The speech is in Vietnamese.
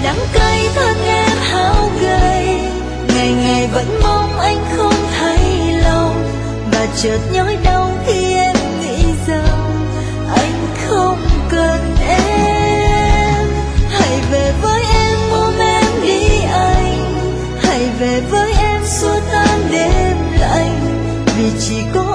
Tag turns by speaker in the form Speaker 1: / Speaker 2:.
Speaker 1: đắng cay thân em hao gầy, ngày ngày vẫn mong anh không thấy lòng, và chợt nhói đau khi em nghĩ rằng anh không cần em. Hãy về với em ôm em đi anh, hãy về với em xua tan đêm lạnh, vì chỉ có